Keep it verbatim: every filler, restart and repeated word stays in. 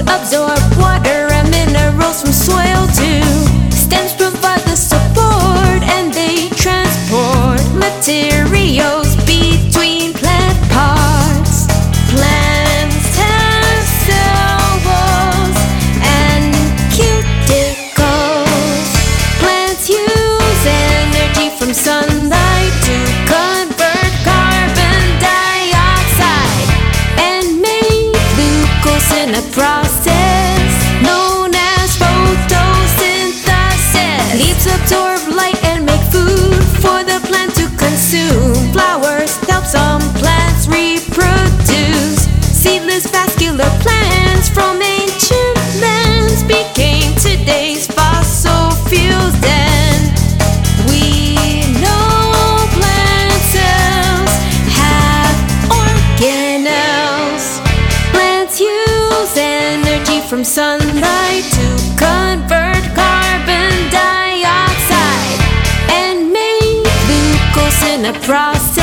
absorb water and minerals from soil too. Stems provide the support and they transport materials between plant parts. Plants have cell walls and cuticles. Plants use energy from sunlight to convert carbon dioxide and make glucose in a process known as photosynthesis. Leaves absorb light and make food for the plant to consume. Flowers help some plants reproduce. Seedless vascular plants from ancient lands became today's fossil fuels. Then we know plant cells have organelles. Plants use energy from sunlight to convert carbon dioxide and make glucose in a process